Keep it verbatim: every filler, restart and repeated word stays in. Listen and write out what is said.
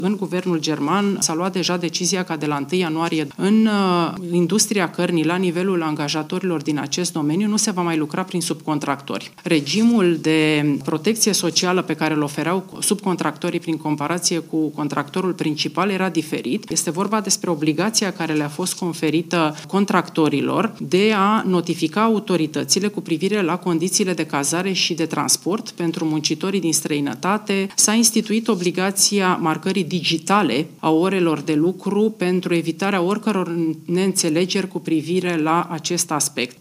În guvernul german s-a luat deja decizia ca de la întâi ianuarie în industria cărnii, la nivelul angajatorilor din acest domeniu, nu se va mai lucra prin subcontractori. Regimul de protecție socială pe care îl ofereau subcontractorii prin comparație cu contractorul principal era diferit. Este vorba despre obligația care le-a fost conferită contractorilor de a notifica autoritățile cu privire la condițiile de cazare și de transport pentru muncitorii din străinătate. S-a instituit obligația marcării digitale a orelor de lucru pentru evitarea oricăror neînțelegeri cu privire la acest aspect.